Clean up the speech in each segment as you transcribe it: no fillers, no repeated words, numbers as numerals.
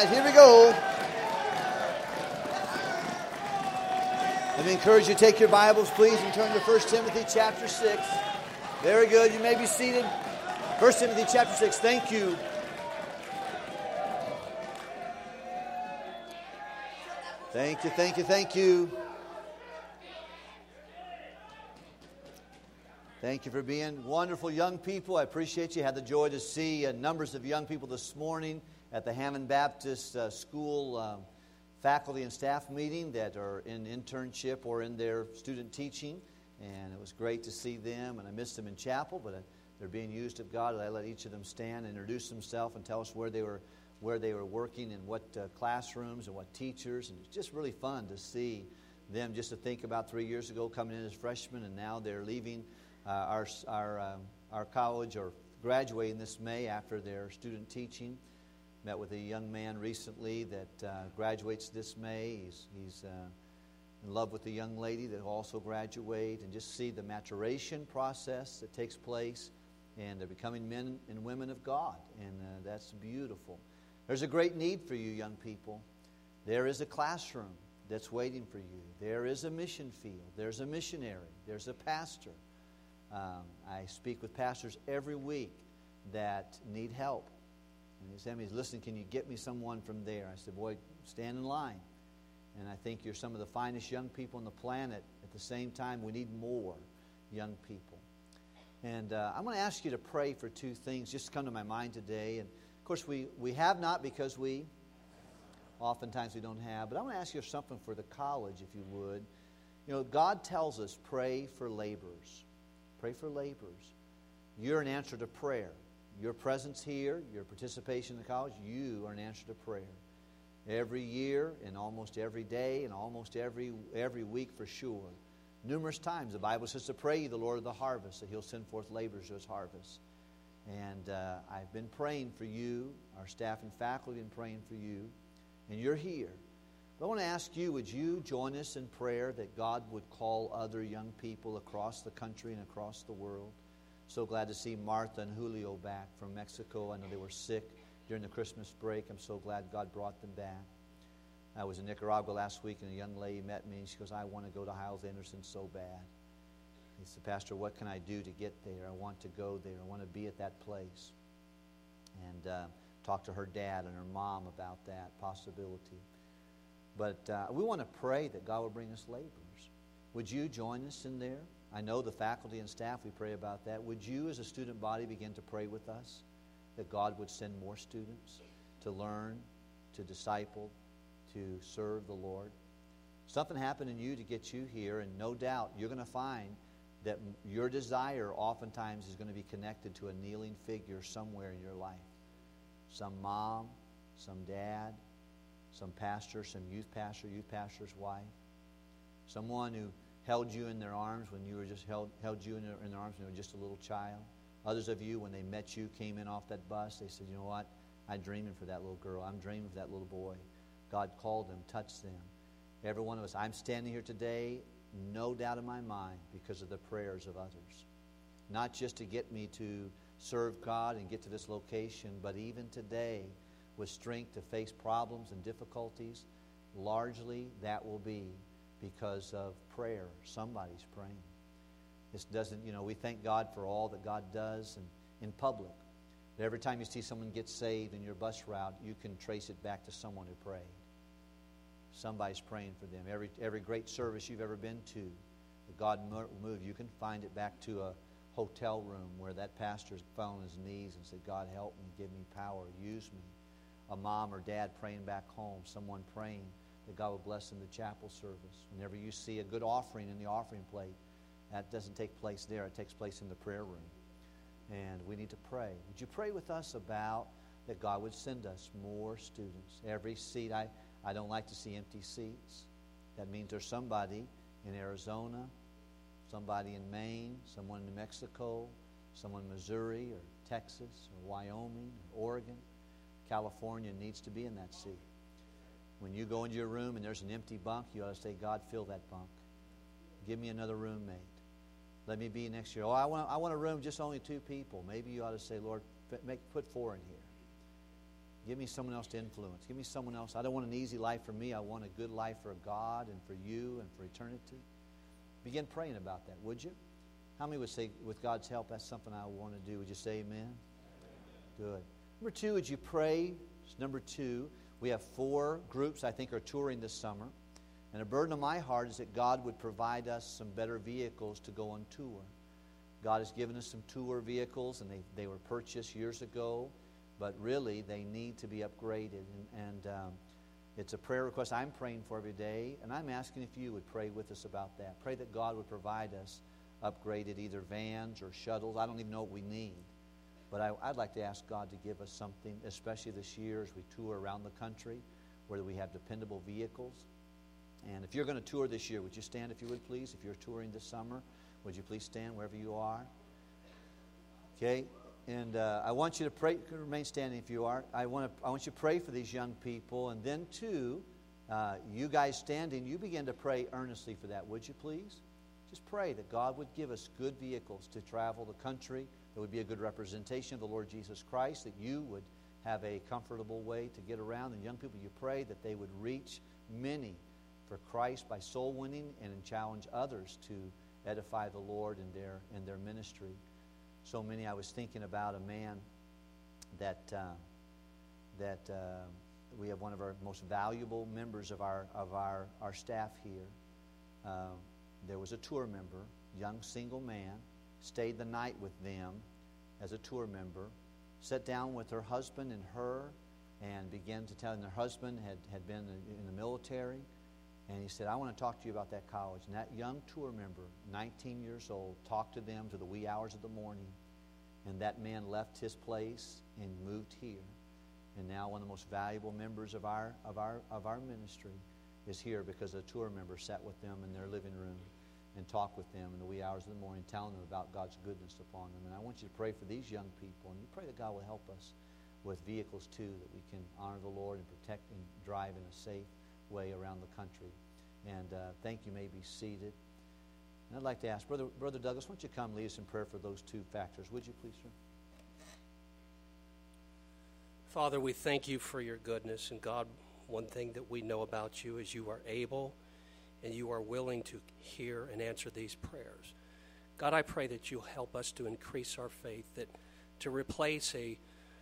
right, here we go. Let me encourage you to take your Bibles, please, and turn to 1 Timothy chapter 6. Very good. You may be seated. 1 Timothy chapter 6. Thank you. Thank you, thank you, thank you. Thank you for being wonderful young people. I appreciate you. Had the joy to see numbers of young people this morning at the Hammond Baptist School faculty and staff meeting that are in internship or in their student teaching. And it was great to see them. And I missed them in chapel, but they're being used of God. I let each of them stand, introduce themselves, and tell us where they were working, in what classrooms and what teachers. And it's just really fun to see them, just to think about 3 years ago coming in as freshmen, and now they're leaving our college, or graduating this May after their student teaching. Met with a young man recently that graduates this May. He's in love with a young lady that will also graduate, and just see the maturation process that takes place, and they're becoming men and women of God, and that's beautiful. There's a great need for you young people. There is a classroom that's waiting for you. There is a mission field. There's a missionary. There's a pastor. I speak with pastors every week that need help. And he said, listen, can you get me someone from there? I said, boy, stand in line. And I think you're some of the finest young people on the planet. At the same time, we need more young people. And I'm going to ask you to pray for two things just come to my mind today. And, of course, we have not because oftentimes we don't have. But I'm going to ask you something for the college, if you would. You know, God tells us, pray for laborers. Pray for laborers. You're an answer to prayer. Your presence here, your participation in the college, you are an answer to prayer. Every year, and almost every day, and almost every week for sure. Numerous times the Bible says to pray the Lord of the harvest, that He'll send forth laborers to His harvest. And I've been praying for you. Our staff and faculty have been praying for you. And you're here. But I want to ask you, would you join us in prayer that God would call other young people across the country and across the world? So glad to see Martha and Julio back from Mexico. I know they were sick during the Christmas break. I'm so glad God brought them back. I was in Nicaragua last week, and a young lady met me, and she goes, I want to go to Hyles-Anderson so bad. He said, Pastor, what can I do to get there? I want to go there. I want to be at that place. And talk to her dad and her mom about that possibility. But we want to pray that God will bring us laborers. Would you join us in there? I know the faculty and staff, we pray about that. Would you as a student body begin to pray with us that God would send more students to learn, to disciple, to serve the Lord? Something happened in you to get you here, and no doubt you're going to find that your desire oftentimes is going to be connected to a kneeling figure somewhere in your life. Some mom, some dad, some pastor, some youth pastor's wife, someone who held you in their arms when you were just held you in their arms when you were just a little child. Others of you, when they met you, came in off that bus, they said, you know what, I'm dreaming for that little girl. I'm dreaming for that little boy. God called them, touched them. Every one of us. I'm standing here today, no doubt in my mind, because of the prayers of others. Not just to get me to serve God and get to this location, but even today, with strength to face problems and difficulties, largely that will be because of prayer. Somebody's praying. This doesn't, we thank God for all that God does in public. But every time you see someone get saved in your bus route, you can trace it back to someone who prayed. Somebody's praying for them. Every great service you've ever been to, that God moved, you can find it back to a hotel room where that pastor fell on his knees and said, God, help me, give me power, use me. A mom or dad praying back home, someone praying that God will bless them the chapel service. Whenever you see a good offering in the offering plate, that doesn't take place there. It takes place in the prayer room. And we need to pray. Would you pray with us about that God would send us more students? Every seat, I don't like to see empty seats. That means there's somebody in Arizona, somebody in Maine, someone in New Mexico, someone in Missouri or Texas or Wyoming or Oregon. California needs to be in that seat. When you go into your room and there's an empty bunk, you ought to say, God, fill that bunk. Give me another roommate. Let me be next year. I want a room just only 2 people. Maybe you ought to say, Lord, put 4 in here. Give me someone else to influence. Give me someone else. I don't want an easy life for me. I want a good life for God and for you and for eternity. Begin praying about that, would you? How many would say, with God's help, that's something I want to do? Would you say amen? Good. Number two, would you pray? Number two, we have 4 groups I think are touring this summer. And a burden on my heart is that God would provide us some better vehicles to go on tour. God has given us some tour vehicles, and they were purchased years ago, but really they need to be upgraded. And it's a prayer request I'm praying for every day, and I'm asking if you would pray with us about that. Pray that God would provide us upgraded either vans or shuttles. I don't even know what we need. But I'd like to ask God to give us something, especially this year as we tour around the country, where we have dependable vehicles. And if you're going to tour this year, would you stand if you would please? If you're touring this summer, would you please stand wherever you are? Okay. And I want you to pray. Remain standing if you are. I want you to pray for these young people. And then, too, you guys standing, you begin to pray earnestly for that. Would you please? Just pray that God would give us good vehicles to travel the country, that would be a good representation of the Lord Jesus Christ, that you would have a comfortable way to get around. And young people, you pray that they would reach many for Christ by soul winning and challenge others to edify the Lord in their ministry. So many. I was thinking about a man that we have, one of our most valuable members of our staff here. There was a tour member, young single man, stayed the night with them as a tour member, sat down with her husband and her, and began to tell them their husband had been in the military. And he said, I want to talk to you about that college. And that young tour member, 19 years old, talked to them to the wee hours of the morning. And that man left his place and moved here. And now one of the most valuable members of our ministry is here because a tour member sat with them in their living room and talked with them in the wee hours of the morning, telling them about God's goodness upon them. And I want you to pray for these young people. And you pray that God will help us with vehicles, too, that we can honor the Lord and protect and drive in a safe way around the country. And thank you. May be seated. And I'd like to ask Brother Douglas, why don't you come lead us in prayer for those 2 factors? Would you please, sir? Father, we thank you for your goodness. And God, one thing that we know about you is you are able and you are willing to hear and answer these prayers. God, I pray that you'll help us to increase our faith, that to replace a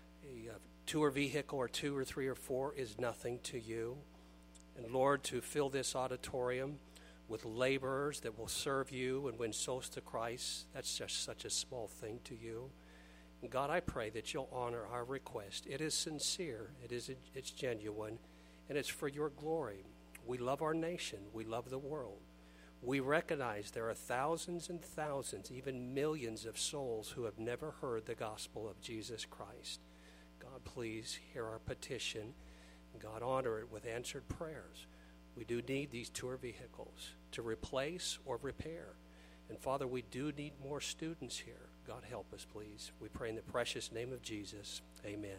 tour vehicle or 2 or 3 or 4 is nothing to you. And Lord, to fill this auditorium with laborers that will serve you and win souls to Christ, that's just such a small thing to you. And God, I pray that you'll honor our request. It is sincere, it's genuine, and it's for your glory. We love our nation. We love the world. We recognize there are thousands and thousands, even millions of souls who have never heard the gospel of Jesus Christ. God, please hear our petition. God, honor it with answered prayers. We do need these tour vehicles to replace or repair. And Father, we do need more students here. God, help us, please. We pray in the precious name of Jesus. Amen.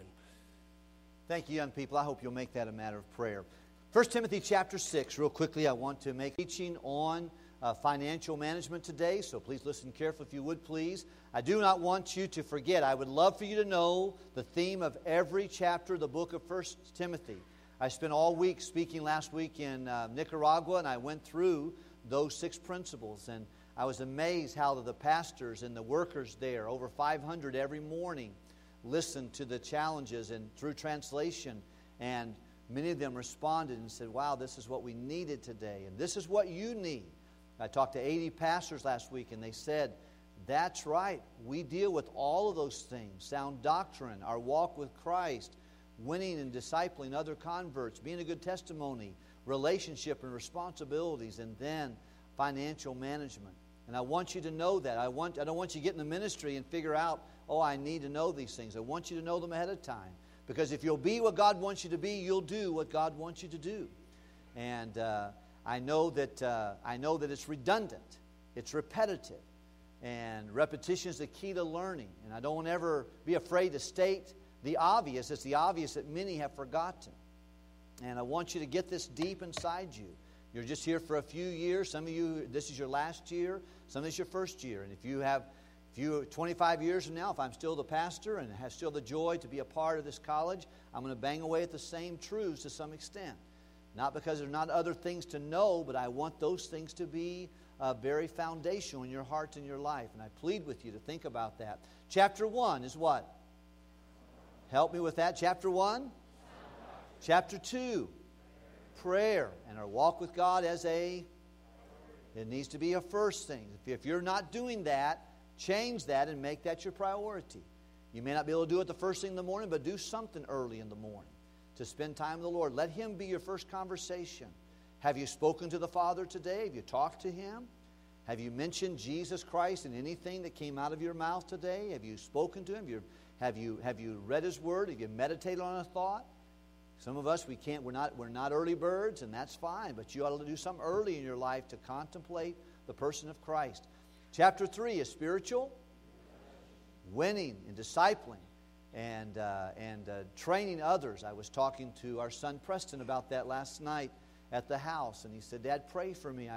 Thank you, young people. I hope you'll make that a matter of prayer. 1 Timothy chapter 6, real quickly, I want to make teaching on financial management today, so please listen carefully if you would, please. I do not want you to forget. I would love for you to know the theme of every chapter of the book of 1 Timothy. I spent all week speaking last week in Nicaragua, and I went through those 6 principles, and I was amazed how the pastors and the workers there, over 500 every morning, listened to the challenges and through translation, and many of them responded and said, wow, this is what we needed today, and this is what you need. I talked to 80 pastors last week, and they said, that's right, we deal with all of those things, sound doctrine, our walk with Christ, winning and discipling other converts, being a good testimony, relationship and responsibilities, and then financial management. And I want you to know that. I don't want you to get in the ministry and figure out, oh, I need to know these things. I want you to know them ahead of time. Because if you'll be what God wants you to be, you'll do what God wants you to do. And I know that it's redundant, it's repetitive, and repetition is the key to learning. And I don't ever be afraid to state the obvious. It's the obvious that many have forgotten. And I want you to get this deep inside you. You're just here for a few years. Some of you, this is your last year. Some of this is your first year. And if you have If you, 25 years from now, if I'm still the pastor and have still the joy to be a part of this college, I'm going to bang away at the same truths to some extent. Not because there's not other things to know, but I want those things to be very foundational in your heart and your life. And I plead with you to think about that. Chapter 1 is what? Help me with that. Chapter 1? Chapter 2? Prayer. And our walk with God as it needs to be a first thing. If you're not doing that, change that and make that your priority. You may not be able to do it the first thing in the morning, but do something early in the morning to spend time with the Lord. Let Him be your first conversation. Have you spoken to the Father today? Have you talked to Him? Have you mentioned Jesus Christ in anything that came out of your mouth today? Have you spoken to Him? Have you read His Word? Have you meditated on a thought? Some of us, we're not early birds, and that's fine, but you ought to do something early in your life to contemplate the person of Christ. Chapter 3 is spiritual, winning and discipling, and training others. I was talking to our son Preston about that last night at the house, and he said, "Dad, pray for me.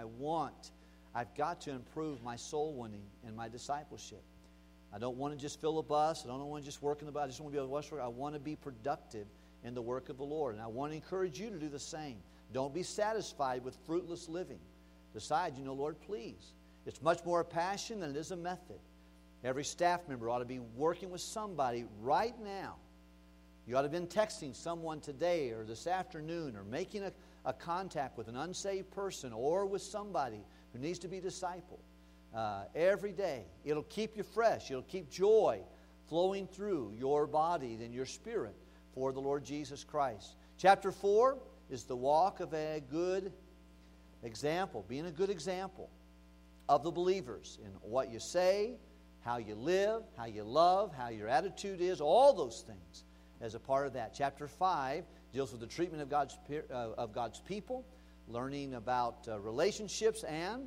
I've got to improve my soul winning and my discipleship. I don't want to just fill a bus. I don't want to just work in the bus. I just want to be able to work. I want to be productive in the work of the Lord. And I want to encourage you to do the same. Don't be satisfied with fruitless living. Decide, Lord, please. It's much more a passion than it is a method. Every staff member ought to be working with somebody right now. You ought to have been texting someone today or this afternoon or making a contact with an unsaved person or with somebody who needs to be discipled every day. It'll keep you fresh. It'll keep joy flowing through your body and your spirit for the Lord Jesus Christ. Chapter 4 is the walk of a good example, being a good example of the believers in what you say, how you live, how you love, how your attitude is, all those things as a part of that. Chapter 5 deals with the treatment of God's people, learning about relationships and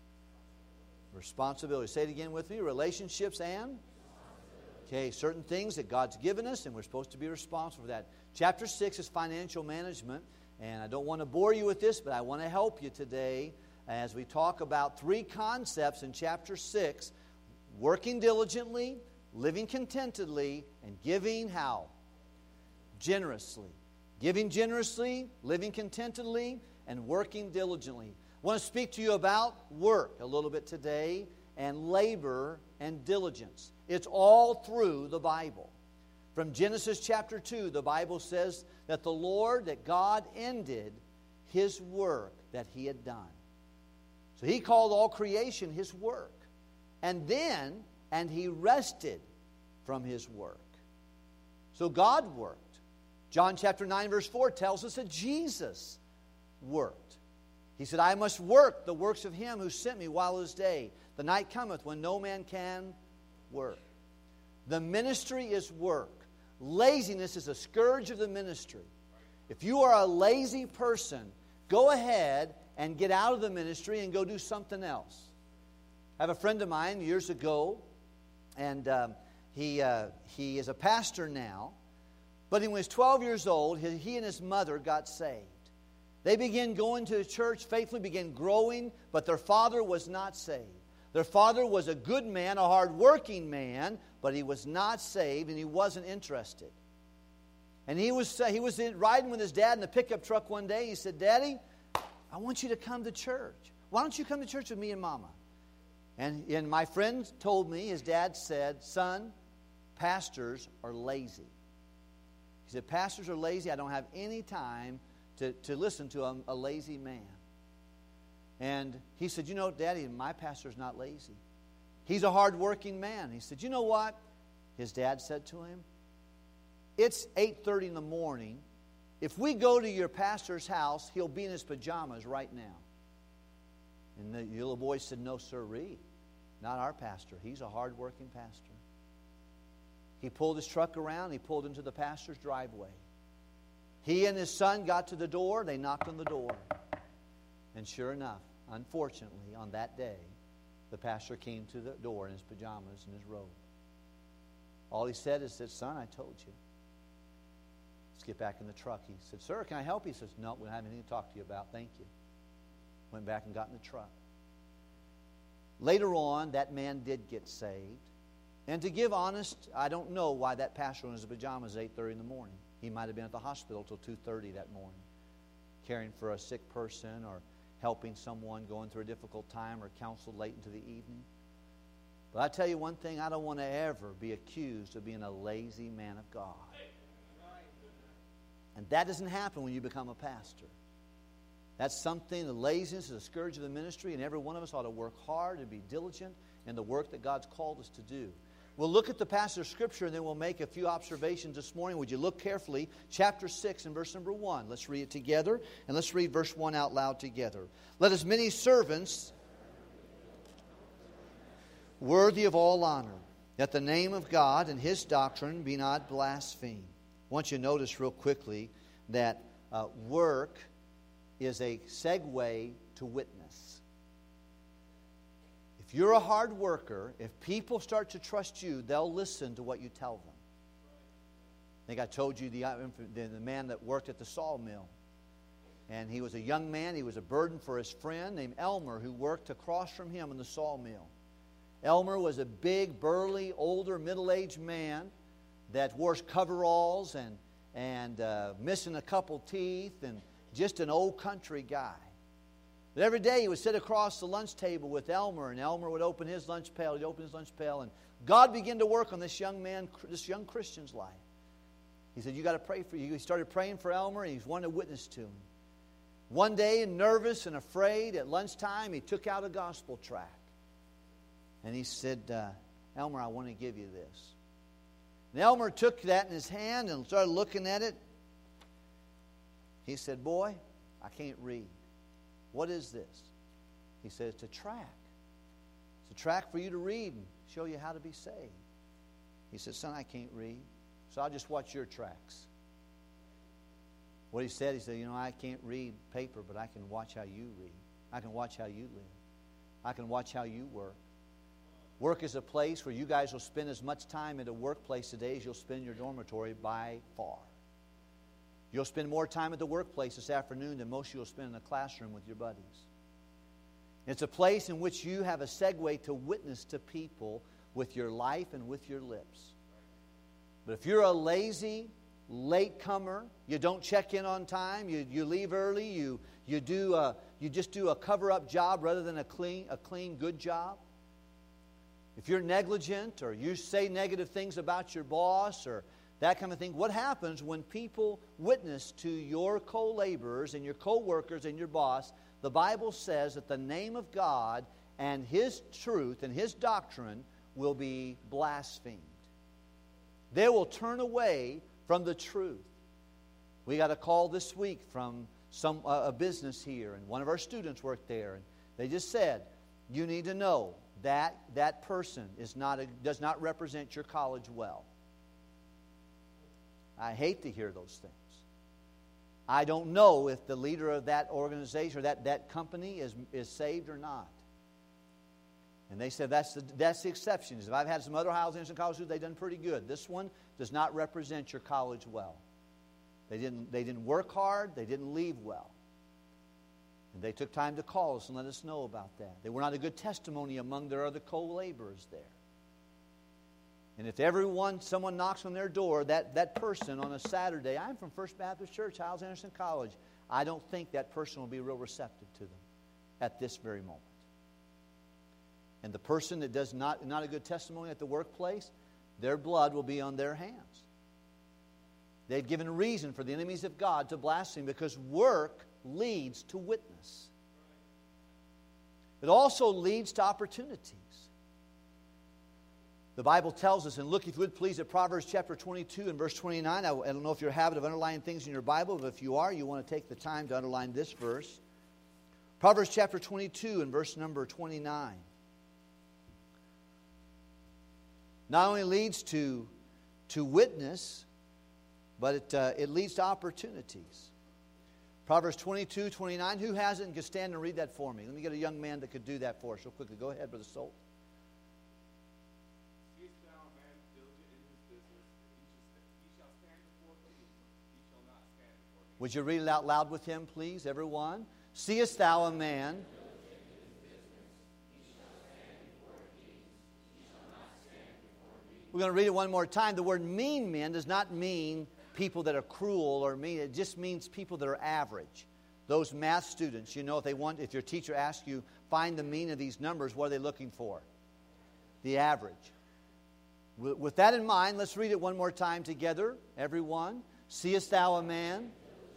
responsibility. Say it again with me. Relationships and? Okay, certain things that God's given us, and we're supposed to be responsible for that. Chapter 6 is financial management, and I don't want to bore you with this, but I want to help you today as we talk about 3 concepts in chapter 6: working diligently, living contentedly, and giving how? Generously. Giving generously, living contentedly, and working diligently. I want to speak to you about work a little bit today, and labor and diligence. It's all through the Bible. From Genesis chapter 2, the Bible says that that God ended His work that He had done. So He called all creation His work. And He rested from His work. So God worked. John chapter 9 verse 4 tells us that Jesus worked. He said, "I must work the works of Him who sent me while it is day. The night cometh when no man can work." The ministry is work. Laziness is a scourge of the ministry. If you are a lazy person, go ahead and get out of the ministry and go do something else. I have a friend of mine years ago, and he is a pastor now. But when he was 12 years old, he and his mother got saved. They began going to the church, faithfully began growing, but their father was not saved. Their father was a good man, a hard-working man, but he was not saved and he wasn't interested. And he was riding with his dad in the pickup truck one day. He said, "Daddy, I want you to come to church. Why don't you come to church with me and Mama?" And my friend told me, his dad said, "Son, pastors are lazy." He said, "Pastors are lazy. I don't have any time to listen to a lazy man." And he said, "Daddy, my pastor's not lazy. He's a hard-working man." He said, "You know what?" His dad said to him, "It's 8:30 in the morning. If we go to your pastor's house, he'll be in his pajamas right now." And the little boy said, "No, sirree, not our pastor. He's a hard-working pastor." He pulled his truck around. He pulled into the pastor's driveway. He and his son got to the door. They knocked on the door. And sure enough, unfortunately, on that day, the pastor came to the door in his pajamas and his robe. All he said is that, "Son, I told you. Let's get back in the truck." He said, "Sir, can I help you?" He says, "No, we don't have anything to talk to you about. Thank you." Went back and got in the truck. Later on, that man did get saved. And to give honest, I don't know why that pastor was in his pajamas at 8:30 in the morning. He might have been at the hospital till 2:30 that morning, caring for a sick person or helping someone going through a difficult time or counsel late into the evening. But I tell you one thing, I don't want to ever be accused of being a lazy man of God. And that doesn't happen when you become a pastor. That's something, the laziness is a scourge of the ministry, and every one of us ought to work hard and be diligent in the work that God's called us to do. We'll look at the passage of Scripture, and then we'll make a few observations this morning. Would you look carefully? Chapter 6 and verse number 1. Let's read it together, and let's read verse 1 out loud together. Let as many servants worthy of all honor, that the name of God and His doctrine be not blasphemed. I want you to notice real quickly that work is a segue to witness. If you're a hard worker, if people start to trust you, they'll listen to what you tell them. I think I told you the man that worked at the sawmill. And he was a young man. He was a burden for his friend named Elmer, who worked across from him in the sawmill. Elmer was a big, burly, older, middle-aged man that wore coveralls and missing a couple teeth and just an old country guy. But every day he would sit across the lunch table with Elmer, and Elmer would open his lunch pail. He'd open his lunch pail, and God began to work on this young man, this young Christian's life. He said, "You got to pray for you." He started praying for Elmer, and he wanted to witness to him. One day, nervous and afraid, at lunchtime, he took out a gospel tract. And he said, "Elmer, I want to give you this." And Elmer took that in his hand and started looking at it. He said, "Boy, I can't read. What is this?" He said, "It's a tract. It's a tract for you to read and show you how to be saved." He said, "Son, I can't read, so I'll just watch your tracts." What he said, "I can't read paper, but I can watch how you read. I can watch how you live. I can watch how you work. Work is a place where you guys will spend as much time at a workplace today as you'll spend in your dormitory by far. You'll spend more time at the workplace this afternoon than most of you will spend in a classroom with your buddies. It's a place in which you have a segue to witness to people with your life and with your lips. But if you're a lazy, latecomer, you don't check in on time, you leave early, you just do a cover-up job rather than a clean, good job. If you're negligent or you say negative things about your boss or that kind of thing, what happens when people witness to your co-laborers and your co-workers and your boss? The Bible says that the name of God and His truth and His doctrine will be blasphemed. They will turn away from the truth. We got a call this week from a business here, and one of our students worked there, and they just said, "You need to know that person does not represent your college well." I hate to hear those things. I don't know if the leader of that organization or that company is saved or not. And they said that's the exception. If I've had some other Hiles Anderson colleges, they've done pretty good. This one does not represent your college well. They didn't work hard. They didn't leave well. And they took time to call us and let us know about that. They were not a good testimony among their other co-laborers there. And if someone knocks on their door, that person on a Saturday, "I'm from First Baptist Church, Hiles Anderson College," I don't think that person will be real receptive to them at this very moment. And the person that does not a good testimony at the workplace, their blood will be on their hands. They've given reason for the enemies of God to blaspheme because work leads to witness. It also leads to opportunities. The Bible tells us, and look if you would please at Proverbs chapter 22 and verse 29. I don't know if you're a habit of underlining things in your Bible, but if you are, you want to take the time to underline this verse. Proverbs chapter 22 and verse number 29. Not only leads to witness, but it leads to opportunities. Proverbs 22, 29. Who has it and can stand and read that for me? Let me get a young man that could do that for us real quickly. Go ahead, Brother Stolt. Would you read it out loud with him, please, everyone? "Seest thou a man We're going to read it one more time. The word mean men does not mean people that are cruel or mean. It just means people that are average. Those math students, if your teacher asks you, find the mean of these numbers, what are they looking for? The average. With that in mind, let's read it one more time together, everyone. Seest thou a man?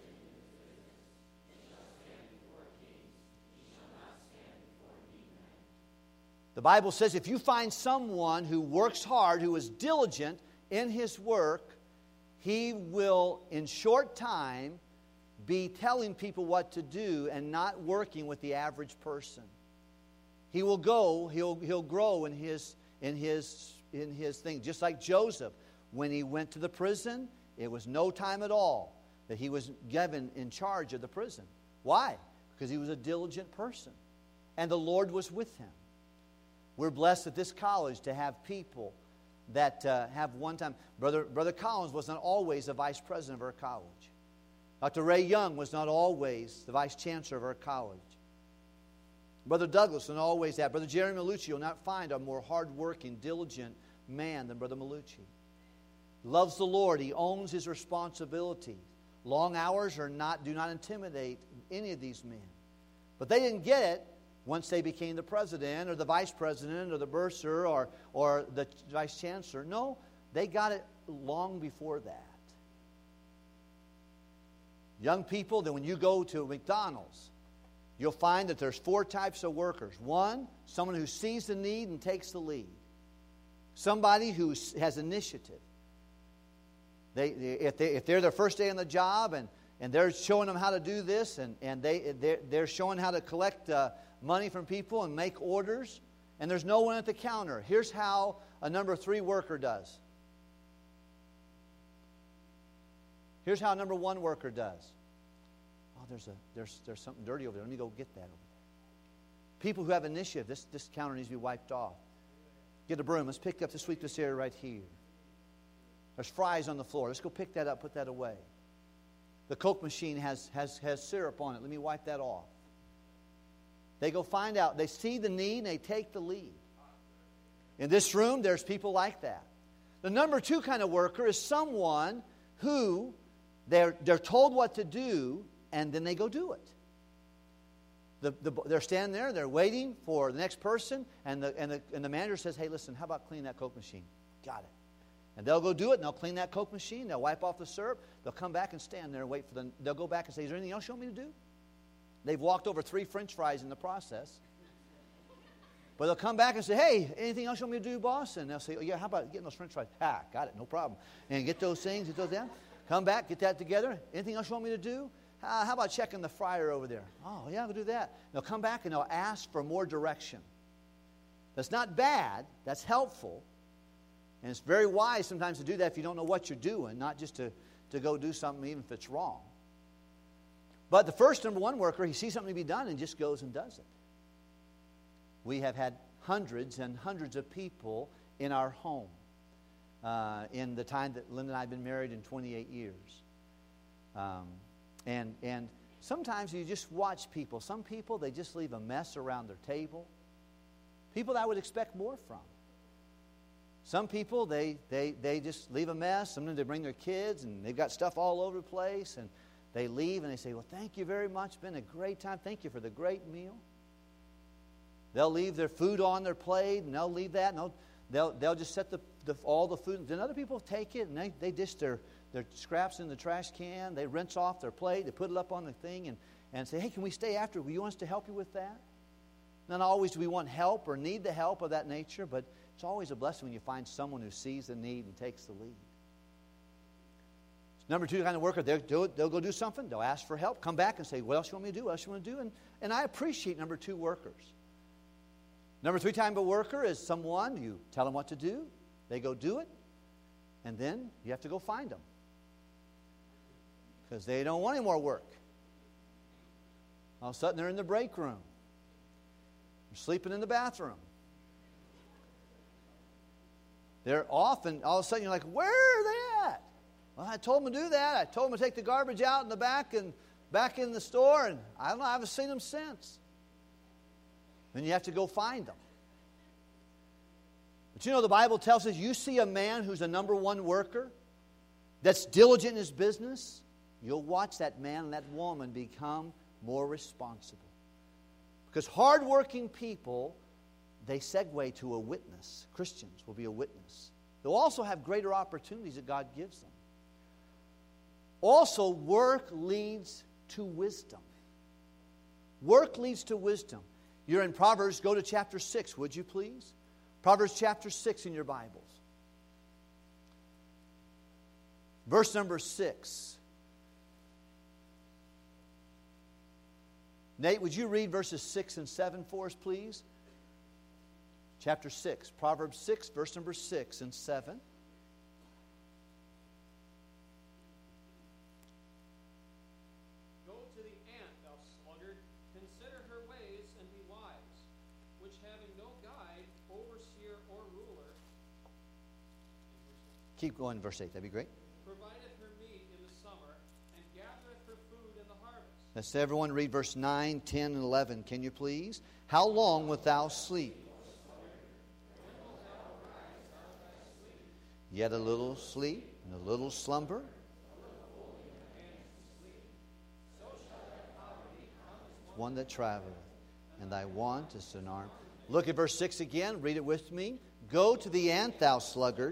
The Bible says if you find someone who works hard, who is diligent in his work, he will, in short time, be telling people what to do and not working with the average person. He will go, he'll grow in his thing. Just like Joseph, when he went to the prison, it was no time at all that he was given in charge of the prison. Why? Because he was a diligent person. And the Lord was with him. We're blessed at this college to have people that have one time. Brother Collins was not always the vice president of our college. Dr. Ray Young was not always the vice chancellor of our college. Brother Douglas was not always that. Brother Jerry Malucci, you'll not find a more hardworking, diligent man than Brother Malucci. Loves the Lord. He owns his responsibility. Long hours do not intimidate any of these men. But they didn't get it once they became the president or the vice president or the bursar or the vice chancellor. No, they got it long before that. Young people, then when you go to McDonald's, you'll find that there's 4 types of workers. One, someone who sees the need and takes the lead. Somebody who has initiative. If they're their first day on the job and they're showing them how to do this and they're showing how to collect money from people and make orders, and there's no one at the counter. Here's how a number 3 worker does. Here's how a number 1 worker does. Oh, there's something dirty over there. Let me go get that over there. People who have initiative, this counter needs to be wiped off. Get a broom. Let's pick up to sweep this area right here. There's fries on the floor. Let's go pick that up, put that away. The Coke machine has syrup on it. Let me wipe that off. They go find out. They see the need and they take the lead. In this room, there's people like that. The number 2 kind of worker is someone who they're told what to do and then they go do it. They're standing there, they're waiting for the next person, and the manager says, hey, listen, how about clean that Coke machine? Got it. And they'll go do it, and they'll clean that Coke machine, they'll wipe off the syrup, they'll come back and stand there and wait for them. They'll go back and say, is there anything else you want me to do? They've walked over 3 French fries in the process. But they'll come back and say, hey, anything else you want me to do, boss? And they'll say, oh, yeah, how about getting those French fries? Got it, no problem. And get those things, get those down. Come back, get that together. Anything else you want me to do? How about checking the fryer over there? Oh, yeah, we'll do that. They'll come back and they'll ask for more direction. That's not bad. That's helpful. And it's very wise sometimes to do that if you don't know what you're doing, not just to go do something even if it's wrong. But the first number 1 worker, he sees something to be done and just goes and does it. We have had hundreds and hundreds of people in our home in the time that Linda and I have been married in 28 years. And sometimes you just watch people. Some people, they just leave a mess around their table. People that I would expect more from. Some people, they just leave a mess. Sometimes they bring their kids and they've got stuff all over the place. And they leave and they say, well, thank you very much. It's been a great time. Thank you for the great meal. They'll leave their food on their plate and they'll leave that. And they'll just set all the food. Then other people take it and they dish their scraps in the trash can. They rinse off their plate. They put it up on the thing and say, hey, can we stay after? Will you want us to help you with that? Not always do we want help or need the help of that nature, but it's always a blessing when you find someone who sees the need and takes the lead. Number 2 kind of worker, they'll go do something. They'll ask for help, come back and say, what else you want me to do? What else you want to do? And I appreciate number 2 workers. Number 3 type of worker is someone, you tell them what to do, they go do it, and then you have to go find them. Because they don't want any more work. All of a sudden they're in the break room. They're sleeping in the bathroom. They're often, all of a sudden you're like, where are they at? Well, I told them to do that. I told them to take the garbage out in the back and back in the store, and I don't know, I haven't seen them since. Then you have to go find them. But you know, the Bible tells us, you see a man who's a number one worker, that's diligent in his business, you'll watch that man and that woman become more responsible. Because hardworking people, they segue to a witness. Christians will be a witness. They'll also have greater opportunities that God gives them. Also, work leads to wisdom. Work leads to wisdom. You're in Proverbs. Go to chapter 6, would you please? Proverbs chapter 6 in your Bibles. Verse number 6. Nate, would you read verses 6 and 7 for us, please? Chapter 6, Proverbs 6, verse number 6 and 7. Go to the ant, thou sluggard, consider her ways and be wise, which having no guide, overseer, or ruler. Keep going, verse 8, that'd be great. Provideth her meat in the summer, and gathereth her food in the harvest. Let's everyone read verse 9, 10, and 11. Can you please? How long wilt thou sleep? Yet a little sleep and a little slumber. One that traveleth, and thy want is an arm. Look at verse 6 again. Read it with me. Go to the ant, thou sluggard.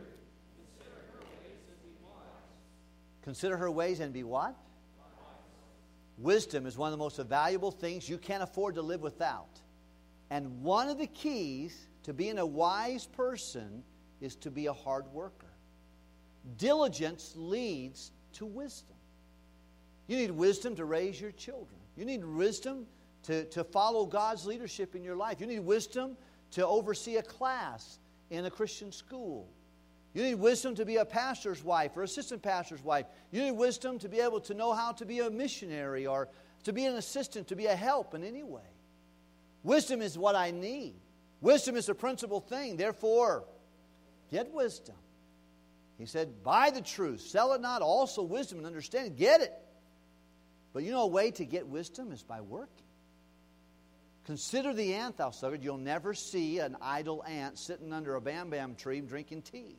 Consider her ways and be what? Wisdom is one of the most valuable things you can't afford to live without. And one of the keys to being a wise person is to be a hard worker. Diligence leads to wisdom. You need wisdom to raise your children. You need wisdom to follow God's leadership in your life. You need wisdom to oversee a class in a Christian school. You need wisdom to be a pastor's wife or assistant pastor's wife. You need wisdom to be able to know how to be a missionary or to be an assistant, to be a help in any way. Wisdom is what I need. Wisdom is the principal thing. Therefore, get wisdom. He said, buy the truth, sell it not, also wisdom and understanding. Get it. But you know a way to get wisdom is by working. Consider the ant, thou sluggard. You'll never see an idle ant sitting under a bam-bam tree drinking tea.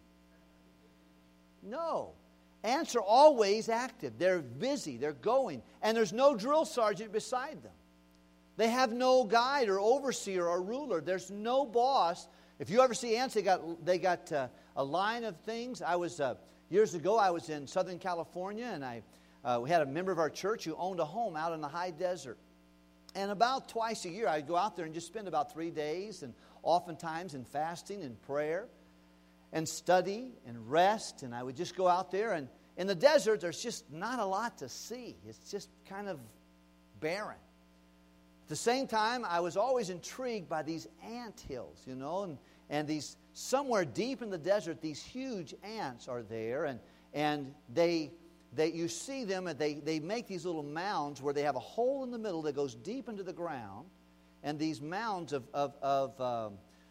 No. Ants are always active. They're busy. They're going. And there's no drill sergeant beside them. They have no guide or overseer or ruler. There's no boss. If you ever see ants, they got a line of things. Years ago, I was in Southern California, and we had a member of our church who owned a home out in the high desert. And about twice a year, I'd go out there and just spend about 3 days, and oftentimes in fasting and prayer and study and rest. And I would just go out there, and in the desert, there's just not a lot to see. It's just kind of barren. At the same time, I was always intrigued by these ant hills, you know, and these, somewhere deep in the desert, these huge ants are there, and you see them, and they make these little mounds where they have a hole in the middle that goes deep into the ground, and these mounds of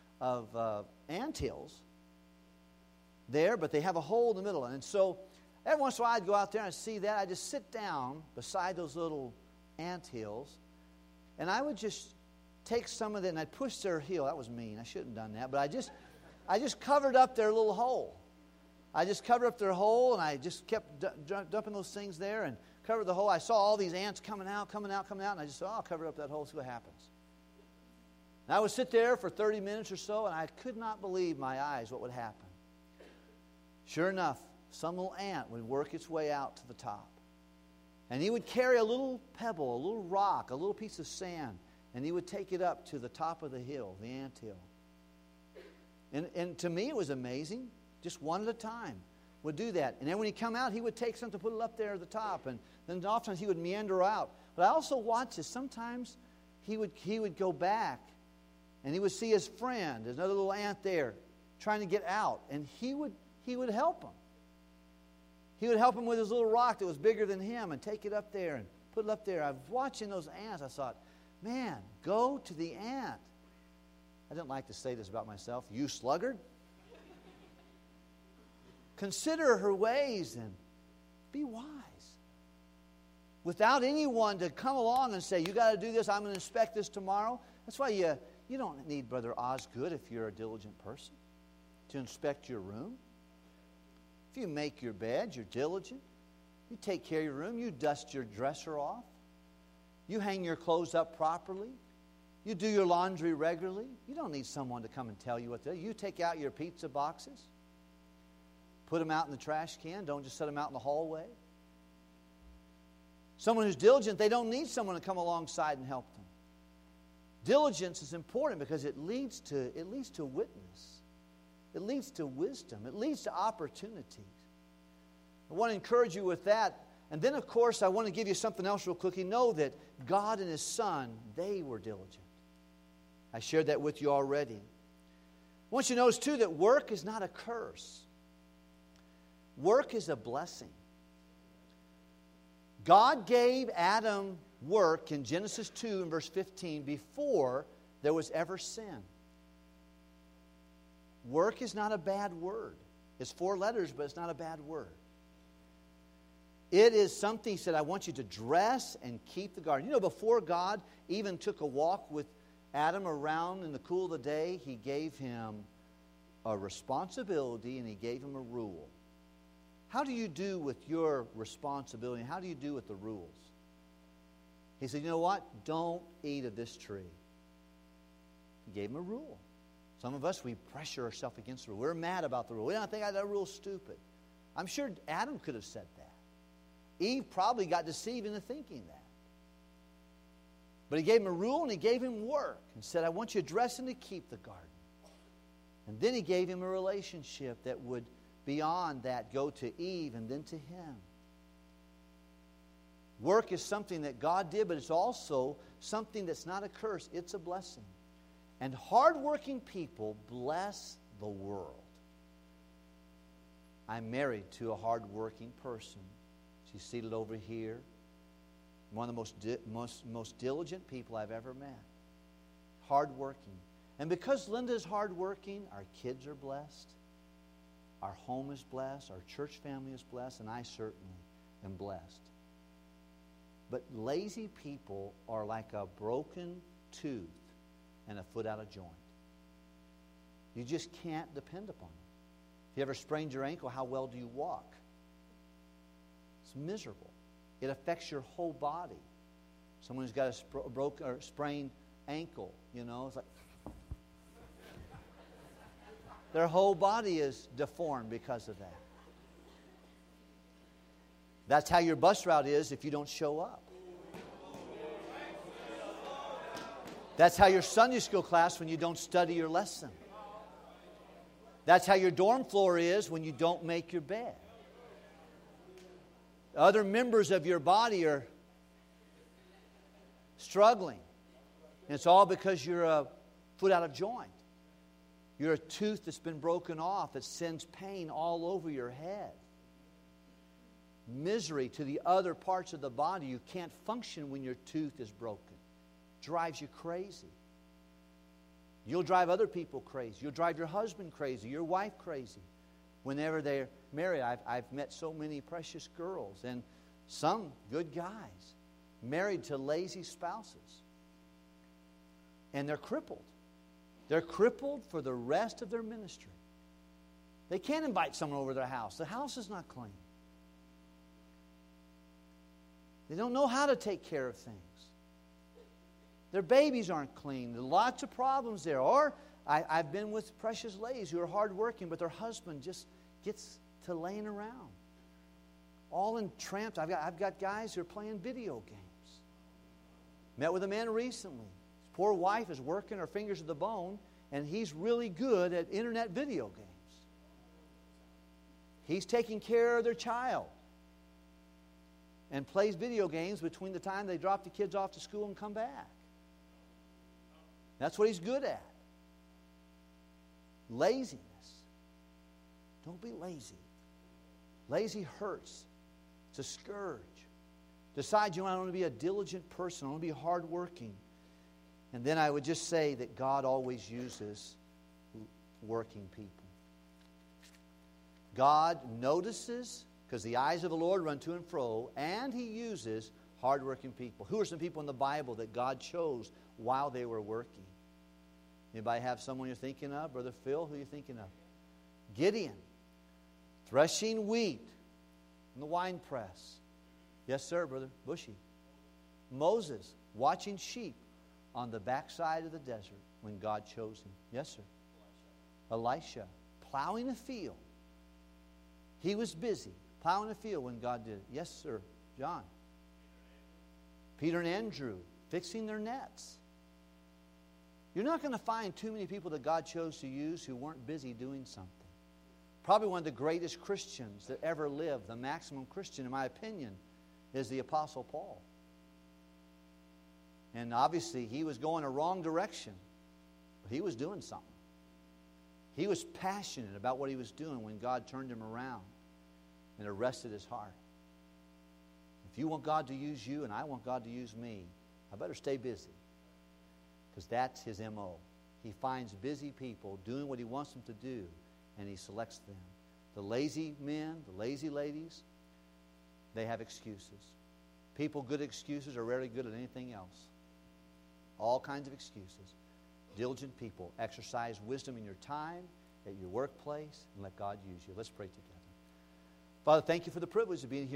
ant hills there, but they have a hole in the middle. And so every once in a while I'd go out there and I'd see that. I'd just sit down beside those little ant hills, and I would just take some of it and I'd push their heel. That was mean. I shouldn't have done that. But I just covered up their little hole. I just covered up their hole, and I just kept dumping those things there and covered the hole. I saw all these ants coming out, and I just thought, I'll cover up that hole, see what happens. And I would sit there for 30 minutes or so, and I could not believe my eyes what would happen. Sure enough, some little ant would work its way out to the top. And he would carry a little pebble, a little rock, a little piece of sand, and he would take it up to the top of the hill, the ant hill. And to me it was amazing. Just one at a time would do that. And then when he'd come out, he would take something, put it up there at the top. And then oftentimes he would meander out. But I also watched this. Sometimes he would go back, and he would see his friend, there's another little ant there, trying to get out. And he would help him. He would help him with his little rock that was bigger than him and take it up there and put it up there. I was watching those ants. I thought, man, go to the ant. I didn't like to say this about myself. You sluggard. Consider her ways and be wise. Without anyone to come along and say, you got to do this, I'm going to inspect this tomorrow. That's why you don't need Brother Osgood if you're a diligent person. to inspect your room. If you make your bed, you're diligent. You take care of your room. You dust your dresser off. You hang your clothes up properly. You do your laundry regularly. You don't need someone to come and tell you what to do. You take out your pizza boxes. Put them out in the trash can. Don't just set them out in the hallway. Someone who's diligent, they don't need someone to come alongside and help them. Diligence is important because it leads to witness. It leads to wisdom. It leads to opportunities. I want to encourage you with that. And then, of course, I want to give you something else real quickly. Know that God and His Son, they were diligent. I shared that with you already. I want you to notice, too, that work is not a curse. Work is a blessing. God gave Adam work in Genesis 2 and verse 15 before there was ever sin. Work is not a bad word. It's 4 letters, but it's not a bad word. It is something, He said, I want you to dress and keep the garden. You know, before God even took a walk with Adam around in the cool of the day, He gave him a responsibility and He gave him a rule. How do you do with your responsibility? How do you do with the rules? He said, you know what? Don't eat of this tree. He gave him a rule. Some of us, we pressure ourselves against the rule. We're mad about the rule. We don't think that rule's stupid. I'm sure Adam could have said that. Eve probably got deceived into thinking that. But He gave him a rule and He gave him work and said, I want you to dress and to keep the garden. And then He gave him a relationship that would, beyond that, go to Eve and then to him. Work is something that God did, but it's also something that's not a curse. It's a blessing. And hardworking people bless the world. I'm married to a hardworking person. She's seated over here. One of the most diligent people I've ever met. Hardworking. And because Linda is hardworking, our kids are blessed. Our home is blessed. Our church family is blessed. And I certainly am blessed. But lazy people are like a broken tooth and a foot out of joint. You just can't depend upon them. If you ever sprained your ankle, how well do you walk? It's miserable. It affects your whole body. Someone who's got a broken or sprained ankle, you know, it's like their whole body is deformed because of that. That's how your bus route is if you don't show up. That's how your Sunday school class when you don't study your lesson. That's how your dorm floor is when you don't make your bed. Other members of your body are struggling. And it's all because you're a foot out of joint. You're a tooth that's been broken off that sends pain all over your head. Misery to the other parts of the body. You can't function when your tooth is broken. Drives you crazy. You'll drive other people crazy. You'll drive your husband crazy, your wife crazy. Whenever they're married, I've met so many precious girls and some good guys married to lazy spouses. And they're crippled. They're crippled for the rest of their ministry. They can't invite someone over their house. The house is not clean. They don't know how to take care of things. Their babies aren't clean. There are lots of problems there. Or I've been with precious ladies who are hardworking, but their husband just gets to laying around. All entramped. I've got guys who are playing video games. Met with a man recently. His poor wife is working her fingers to the bone, and he's really good at internet video games. He's taking care of their child and plays video games between the time they drop the kids off to school and come back. That's what he's good at. Laziness. Don't be lazy. Lazy hurts. It's a scourge. Decide you want to be a diligent person. I want to be hardworking. And then I would just say that God always uses working people. God notices, because the eyes of the Lord run to and fro, and He uses hardworking people. Who are some people in the Bible that God chose while they were working? Anybody have someone you're thinking of? Brother Phil, who are you thinking of? Gideon, threshing wheat in the winepress. Yes, sir, Brother Bushy. Moses, watching sheep on the backside of the desert when God chose him. Yes, sir. Elisha, plowing a field. He was busy plowing a field when God did it. Yes, sir. John. Peter and Andrew, fixing their nets. You're not going to find too many people that God chose to use who weren't busy doing something. Probably one of the greatest Christians that ever lived, the maximum Christian, in my opinion, is the Apostle Paul. And obviously, he was going a wrong direction, but he was doing something. He was passionate about what he was doing when God turned him around and arrested his heart. If you want God to use you and I want God to use me, I better stay busy. Because that's his M.O. He finds busy people doing what he wants them to do, and he selects them. The lazy men, the lazy ladies, they have excuses. People good excuses are rarely good at anything else. All kinds of excuses. Diligent people exercise wisdom in your time, at your workplace, and let God use you. Let's pray together. Father, thank you for the privilege of being here.